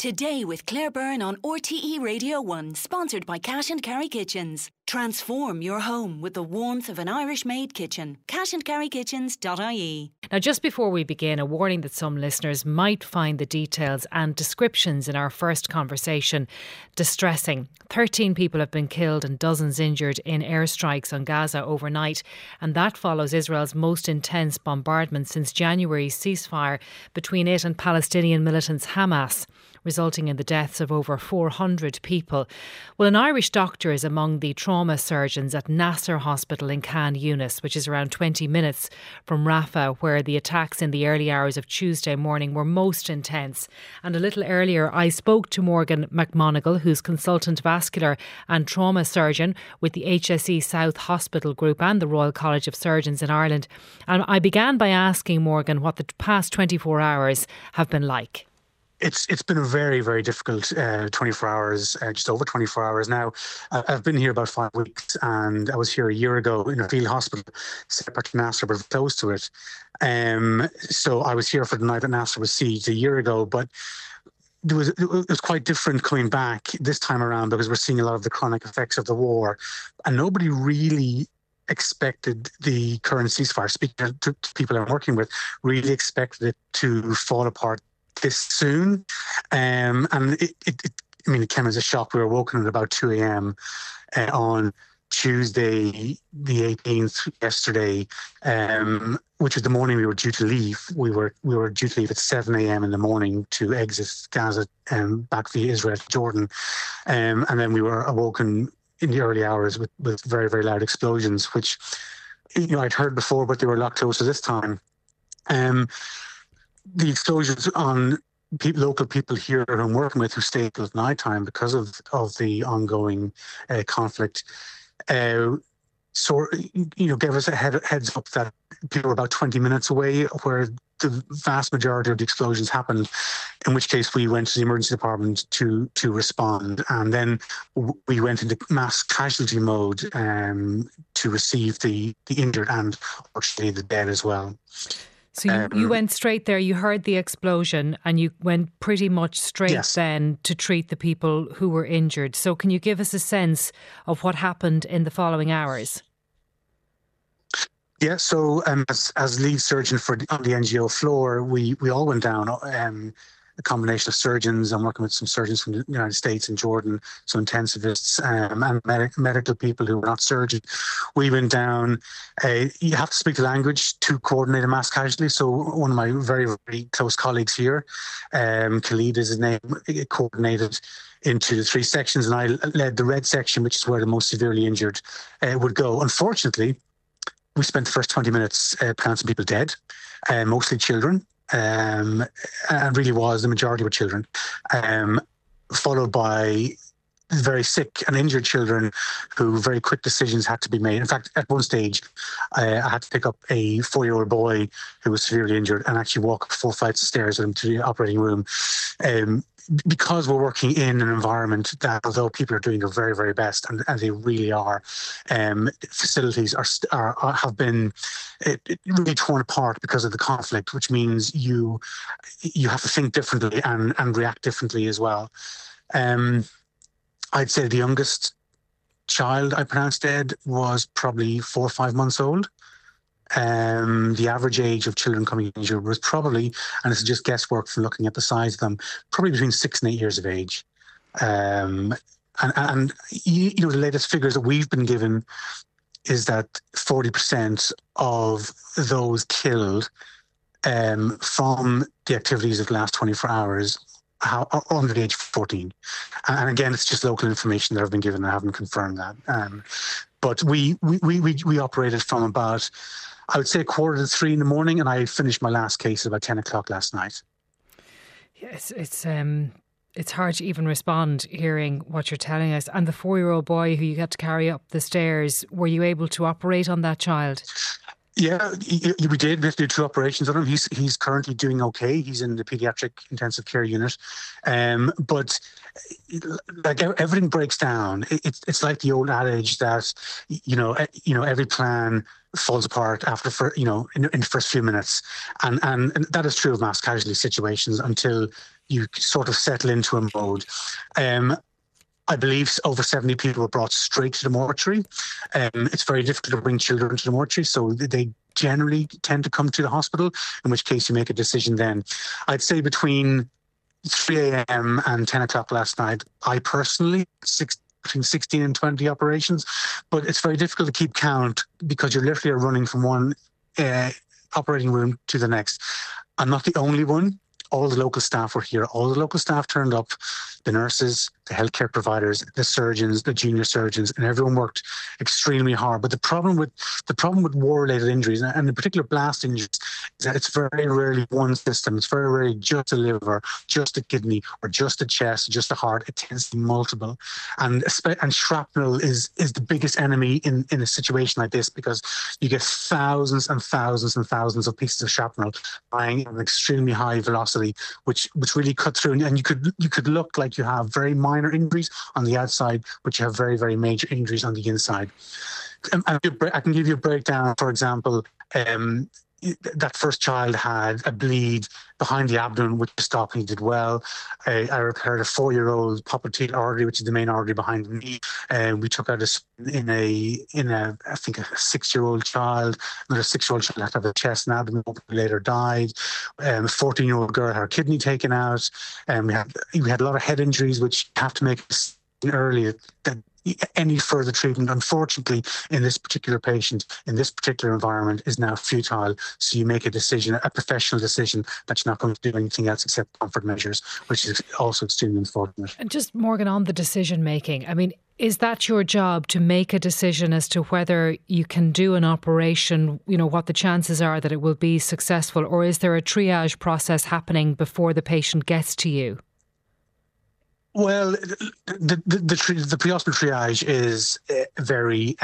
Today with Claire Byrne on RTE Radio 1, sponsored by Cash and Carry Kitchens. Transform your home with the warmth of an Irish-made kitchen. cashandcarrykitchens.ie. Now, just before we begin, a warning that some listeners might find the details and descriptions in our first conversation distressing. 13 people have been killed and dozens injured in airstrikes on Gaza overnight, and that follows Israel's most intense bombardment since January's ceasefire between it and Palestinian militants Hamas, resulting in the deaths of over 400 people. Well, an Irish doctor is among the trauma surgeons at Nasser Hospital in Khan Yunis, which is around 20 minutes from Rafah, where the attacks in the early hours of Tuesday morning were most intense. And a little earlier, I spoke to Morgan McMonigal, who's consultant vascular and trauma surgeon with the HSE South Hospital Group and the Royal College of Surgeons in Ireland. And I began by asking Morgan what the past 24 hours have been like. It's been a very, very difficult 24 hours, just over 24 hours now. I've been here about 5 weeks, and I was here a year ago in a field hospital, separate to Nasser, but close to it. So I was here for the night that Nasser was sieged a year ago, but it was quite different coming back this time around because we're seeing a lot of the chronic effects of the war, and nobody really expected the current ceasefire. Speaking to people I'm working with, really expected it to fall apart this soon, and it came as a shock. We were woken at about 2 a.m. On Tuesday, the 18th, yesterday, which was the morning we were due to leave. We were due to leave at 7 a.m. in the morning to exit Gaza back via Israel to Jordan, and then we were awoken in the early hours with very, very loud explosions, which I'd heard before, but they were a lot closer this time. The explosions on local people here who I'm working with who stay at night time because of the ongoing conflict, gave us a heads up that people were about 20 minutes away where the vast majority of the explosions happened, in which case we went to the emergency department to respond. And then we went into mass casualty mode to receive the injured and unfortunately the dead as well. So you went straight there, you heard the explosion and you went pretty much straight then to treat the people who were injured. So can you give us a sense of what happened in the following hours? Yeah, so as lead surgeon on the NGO floor, we all went down, a combination of surgeons. I'm working with some surgeons from the United States and Jordan, some intensivists and medical people who were not surgeons. We went down. You have to speak the language to coordinate a mass casualty. So one of my very, very close colleagues here, Khalid is his name, coordinated into the 3 sections, and I led the red section, which is where the most severely injured would go. Unfortunately, we spent the first 20 minutes pronouncing people dead, mostly children. And really the majority were children, followed by very sick and injured children who very quick decisions had to be made. In fact, at one stage, I had to pick up a 4-year-old boy who was severely injured and actually walk 4 flights of stairs with him to the operating room. Because we're working in an environment that, although people are doing their very, very best, and they really are, facilities have been really torn apart because of the conflict, which means you have to think differently and react differently as well. I'd say the youngest child I pronounced dead was probably 4 or 5 months old. The average age of children coming injured was probably, and this is just guesswork from looking at the size of them, probably between 6 and 8 years of age. And the latest figures that we've been given is that 40% of those killed from the activities of the last 24 hours are under the age of 14. And again, it's just local information that I've been given. I haven't confirmed that. But we operated from about, I would say, 2:45 in the morning, and I finished my last case at about 10 o'clock last night. Yes, it's hard to even respond hearing what you're telling us. And the 4-year-old boy who you had to carry up the stairs, were you able to operate on that child? Yeah, we did. We have to do 2 operations on him. He's currently doing okay. He's in the pediatric intensive care unit, but like everything breaks down. It's like the old adage that every plan falls apart in the first few minutes, and that is true of mass casualty situations until you sort of settle into a mode. I believe over 70 people were brought straight to the mortuary. It's very difficult to bring children to the mortuary, so they generally tend to come to the hospital, in which case you make a decision then. I'd say between 3 a.m. and 10 o'clock last night, I personally, between 16 and 20 operations, but it's very difficult to keep count because you're literally running from one operating room to the next. I'm not the only one. All the local staff were here. All the local staff turned up, the nurses, the healthcare providers, the surgeons, the junior surgeons, and everyone worked extremely hard. But the problem with war-related injuries, and in particular blast injuries, is that it's very rarely one system. It's very rarely just a liver, just a kidney, or just a chest, just a heart. It tends to be multiple. And shrapnel is the biggest enemy in a situation like this, because you get thousands and thousands and thousands of pieces of shrapnel flying at an extremely high velocity, which really cut through. And you could look like you have very minor injuries on the outside, but you have very, very major injuries on the inside. I can give you a breakdown. For example, that first child had a bleed behind the abdomen, which stopped, and he did well. I repaired a 4-year-old popliteal artery, which is the main artery behind the knee. We took out I think a 6-year-old child. Another 6-year-old child had to have a chest and abdomen open, later died. A 14-year-old girl had her kidney taken out. We had a lot of head injuries, which you have to make early that any further treatment, unfortunately, in this particular patient, in this particular environment, is now futile. So you make a decision, a professional decision, that you're not going to do anything else except comfort measures, which is also extremely unfortunate. And just, Morgan, on the decision making, I mean, is that your job, to make a decision as to whether you can do an operation, what the chances are that it will be successful, or is there a triage process happening before the patient gets to you? Well, the pre-hospital triage is very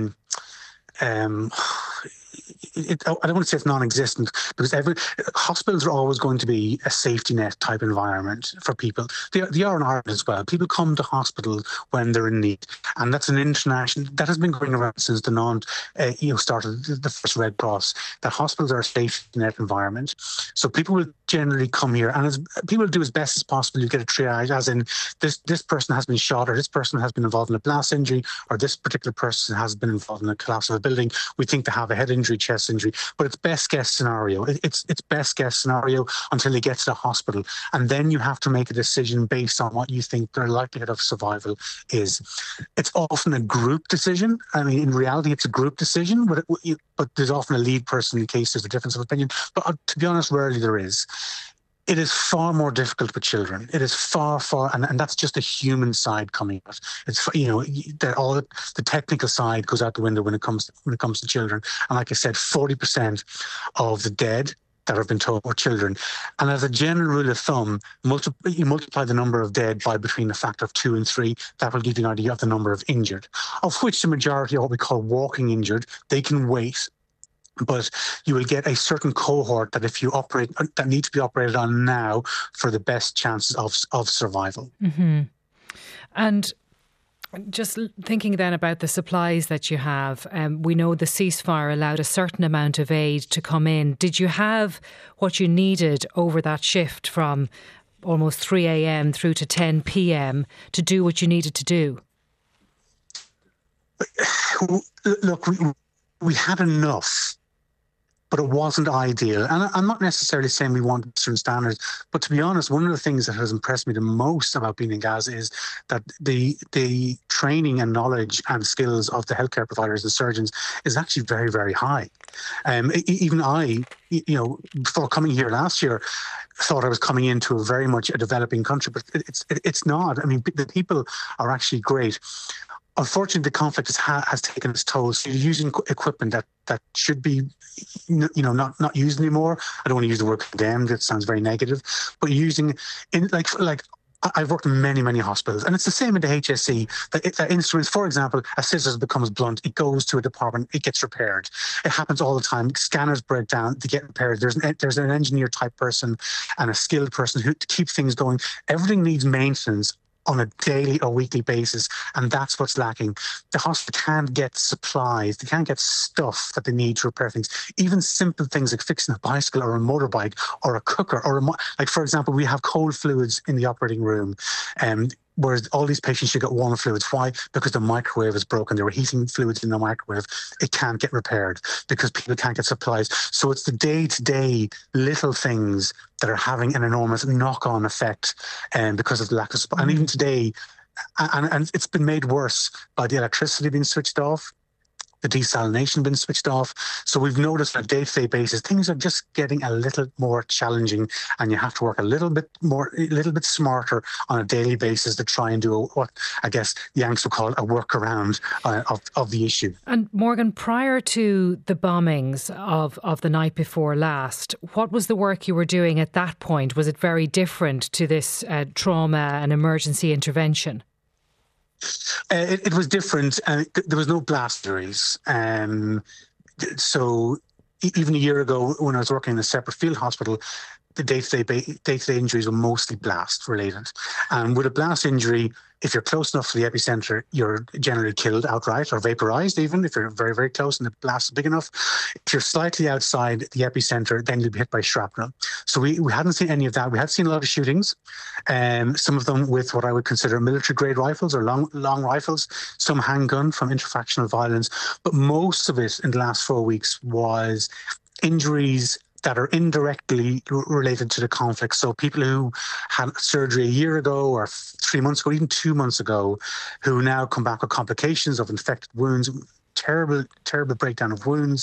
I don't want to say it's non-existent, because hospitals are always going to be a safety net type environment for people. They are in Ireland as well. People come to hospital when they're in need, and that's an international that has been going around since the started the first Red Cross. That hospitals are a safety net environment, so people will generally come here, and people do as best as possible. You get a triage, as in this person has been shot, or this person has been involved in a blast injury, or this particular person has been involved in a collapse of a building. We think they have a head injury, chest injury, but it's best guess scenario. It's best guess scenario until they get to the hospital, and then you have to make a decision based on what you think their likelihood of survival is. It's often a group decision. I mean, in reality, it's a group decision, but there's often a lead person in case there's a difference of opinion. But to be honest, rarely there is. It is far more difficult with children. It is far, and that's just the human side coming out. It's all the technical side goes out the window when it comes to children. And like I said, 40% of the dead that have been told were children. And as a general rule of thumb, you multiply the number of dead by between a factor of 2 and 3. That will give you an idea of the number of injured, of which the majority are what we call walking injured. They can wait. But you will get a certain cohort that that need to be operated on now for the best chances of survival. Mm-hmm. And just thinking then about the supplies that you have, we know the ceasefire allowed a certain amount of aid to come in. Did you have what you needed over that shift from almost 3 a.m. through to 10 p.m. to do what you needed to do? Look, we had enough, but it wasn't ideal. And I'm not necessarily saying we want certain standards, but to be honest, one of the things that has impressed me the most about being in Gaza is that the training and knowledge and skills of the healthcare providers and surgeons is actually very, very high. Even I, before coming here last year, thought I was coming into a very much a developing country, but it's not. I mean, the people are actually great. Unfortunately, the conflict has taken its toll. So you're using equipment that should be, not used anymore. I don't want to use the word condemned. It sounds very negative. But you're using, like I've worked in many, many hospitals, and it's the same in the HSE. That instruments, for example, a scissors becomes blunt, it goes to a department, it gets repaired. It happens all the time. Scanners break down, they get repaired. There's an engineer type person and a skilled person who to keep things going. Everything needs maintenance on a daily or weekly basis, and that's what's lacking. The hospital can't get supplies, they can't get stuff that they need to repair things. Even simple things like fixing a bicycle or a motorbike or a cooker or like, for example, we have cold fluids in the operating room, whereas all these patients should get warm fluids. Why? Because the microwave is broken. They were heating fluids in the microwave. It can't get repaired because people can't get supplies. So it's the day-to-day little things that are having an enormous knock-on effect because of the lack of supply. And even today, and it's been made worse by the electricity being switched off, the desalination been switched off. So we've noticed on a day-to-day basis, things are just getting a little more challenging, and you have to work a little bit smarter on a daily basis to try and do what I guess the Yanks would call a workaround of the issue. And Morgan, prior to the bombings of the night before last, what was the work you were doing at that point? Was it very different to this trauma and emergency intervention? It was different. There was no blast injuries. So even a year ago, when I was working in a separate field hospital, the day-to-day injuries were mostly blast related. And with a blast injury, if you're close enough to the epicenter, you're generally killed outright or vaporized, even if you're very, very close and the blast is big enough. If you're slightly outside the epicenter, then you'll be hit by shrapnel. So we hadn't seen any of that. We had seen a lot of shootings, some of them with what I would consider military-grade rifles or long rifles, some handgun from interfactional violence. But most of it in the last 4 weeks was injuries that are indirectly related to the conflict. So people who had surgery a year ago or 3 months ago, even 2 months ago, who now come back with complications of infected wounds, terrible breakdown of wounds,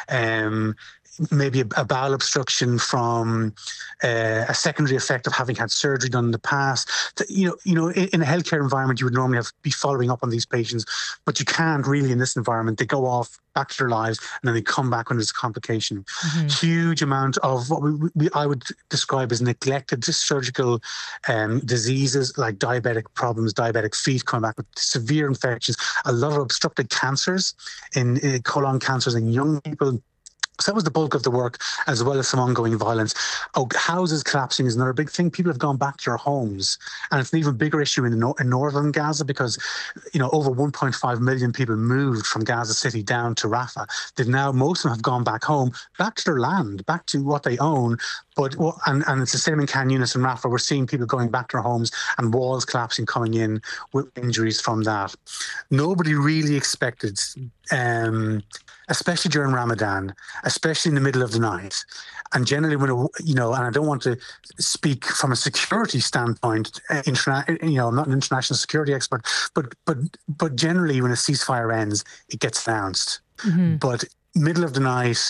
maybe a bowel obstruction from a secondary effect of having had surgery done in the past. In a healthcare environment, you would normally be following up on these patients, but you can't really in this environment. They go off back to their lives and then they come back when there's a complication. Mm-hmm. Huge amount of what I would describe as neglected surgical diseases like diabetic feet coming back with severe infections, a lot of obstructed cancers in colon cancers in young people. So that was the bulk of the work, as well as some ongoing violence. Houses collapsing is another big thing. People have gone back to their homes, and it's an even bigger issue in northern Gaza because, over 1.5 million people moved from Gaza City down to Rafah. Most of them have gone back home, back to their land, back to what they own. And it's the same in Khan Yunis and Rafah. We're seeing people going back to their homes and walls collapsing, coming in with injuries from that. Nobody really expected, especially during Ramadan, especially in the middle of the night. And generally and I don't want to speak from a security standpoint, I'm not an international security expert, but generally when a ceasefire ends, it gets announced. Mm-hmm. But middle of the night,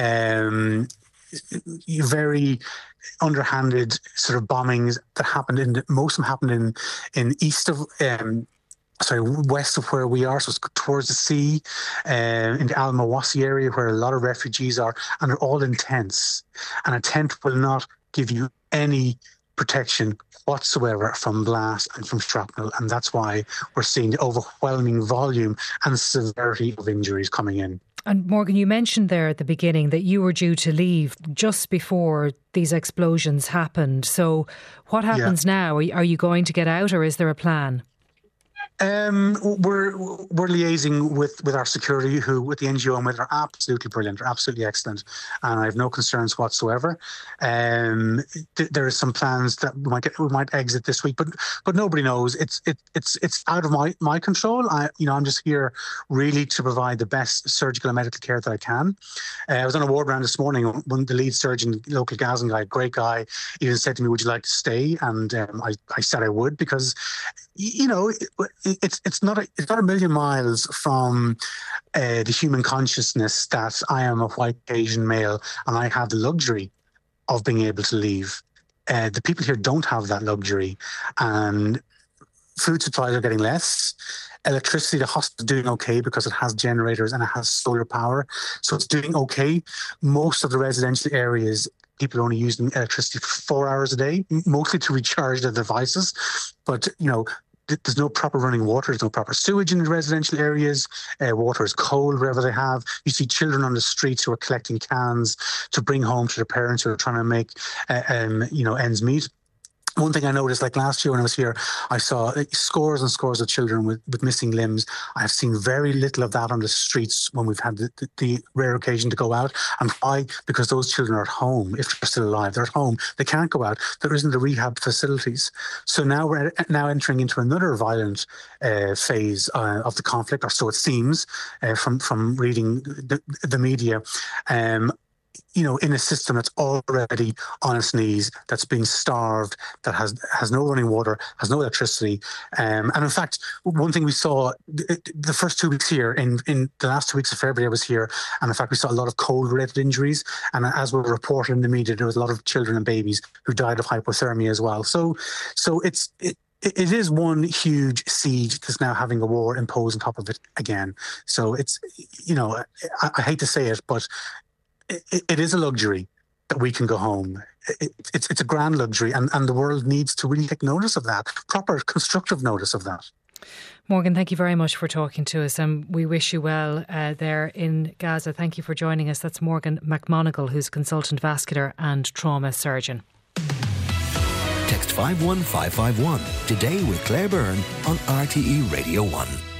very underhanded sort of bombings that happened most of them happened in west of where we are, so it's towards the sea, in the Al Mawasi area where a lot of refugees are, and they're all in tents. And a tent will not give you any protection whatsoever from blast and from shrapnel, and that's why we're seeing the overwhelming volume and severity of injuries coming in. And Morgan, you mentioned there at the beginning that you were due to leave just before these explosions happened. So what happens now? Are you going to get out, or is there a plan? We're liaising with our security, who with the NGO and with are absolutely brilliant, are absolutely excellent, and I have no concerns whatsoever. There are some plans that we might exit this week, but nobody knows. It's out of my control. I'm just here really to provide the best surgical and medical care that I can. I was on a ward round this morning when the lead surgeon, local Gazan guy, great guy, even said to me, "Would you like to stay?" And I said I would, because it's not a million miles from the human consciousness that I am a white Asian male and I have the luxury of being able to leave. The people here don't have that luxury, and food supplies are getting less. Electricity, the hospital is doing okay because it has generators and it has solar power, so it's doing okay. Most of the residential areas people are only using electricity for 4 hours a day, mostly to recharge their devices. But, there's no proper running water. There's no proper sewage in the residential areas. Water is cold wherever they have. You see children on the streets who are collecting cans to bring home to their parents who are trying to make, ends meet. One thing I noticed, like last year when I was here, I saw scores and scores of children with missing limbs. I've seen very little of that on the streets when we've had the rare occasion to go out. And why? Because those children are at home. If they're still alive, they're at home. They can't go out. There isn't the rehab facilities. So now we're entering into another violent phase of the conflict, or so it seems from reading the media. In a system that's already on its knees, that's been starved, that has no running water, has no electricity. And in fact, one thing we saw the first 2 weeks here, in the last 2 weeks of February I was here, and in fact we saw a lot of cold-related injuries. And as we reported in the media, there was a lot of children and babies who died of hypothermia as well. So it is one huge siege that's now having a war imposed on top of it again. So it's, I hate to say it, but it is a luxury that we can go home. It's a grand luxury, and the world needs to really take notice of that, proper constructive notice of that. Morgan, thank you very much for talking to us, and we wish you well there in Gaza. Thank you for joining us. That's Morgan McMonagle, who's consultant vascular and trauma surgeon. Text 51551 today with Claire Byrne on RTE Radio 1.